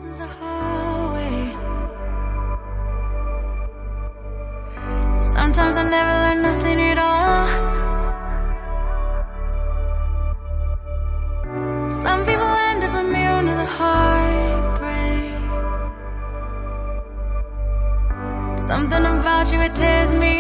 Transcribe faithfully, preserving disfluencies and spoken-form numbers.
is a hallway. Sometimes I never learn nothing at all. Some people end up immune to the heartbreak. Something about you, it tears me